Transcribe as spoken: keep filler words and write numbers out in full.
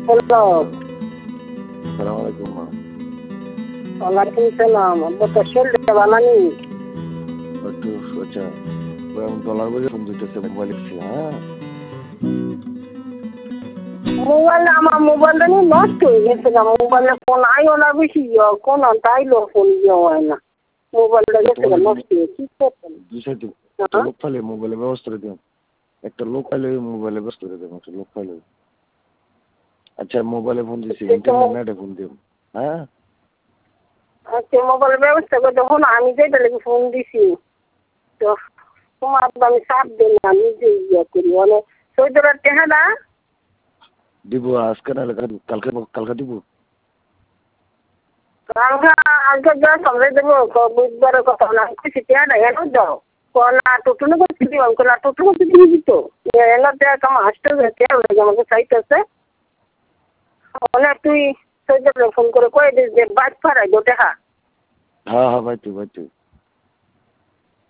Hello. সালাম আলাইকুম মা। ওয়ালাইকুম সালাম। আব্বা তোর শরীরটা ভালো নেই? একটু আচ্ছা ডলার বলে ফোন দিতেছে মোবাইল ছিল। হ্যাঁ মোবাইল আমার মোবাইলটা নিয়ে নষ্ট হয়ে গেছে না। মোবাইলে ফোন আইও না বেশি কোন আইলো ফোন ইয়ে হয় না। মোবাইলটা গেছে গা নষ্ট হয়ে কি করতেন? দুই সাইডে একটা লোক পাইলে মোবাইলের ব্যবস্থা করে দিন। একটা লোক পাইলে মোবাইলের ব্যবস্থা করে দেন। একটা লোক পাইলে আচ্ছা মোবাইলে ফোন দিছি ইন্টারনেট নেটে ফোন দিন। হ্যাঁ আচ্ছা মোবাইলের ব্যবস্থা করে তখন আমি যেটা লেগে ফোন দিছি তো তোমার তো আমি চাপ দিই না নিজে ইয়ে করি মানে চৈতরার টেহাটা দিব আজকে না কালকে কালকে দিব। কালকে আজকে যা সবাই দেবো বুধবারের কথা না খুশি টেহাটা এনে দাও কলা টোটনো করতে দিও কলা টোটনো করতে দিয়ে দিত এনে দেখ আমার হাসতে টেহা লাগে আমাকে চাইতেছে অনেক তুই চৈতরে ফোন করে কয়ে দিস যে বাইক ফারাই দো টেহা। হ্যাঁ হ্যাঁ ভাই তুই ভাই তুই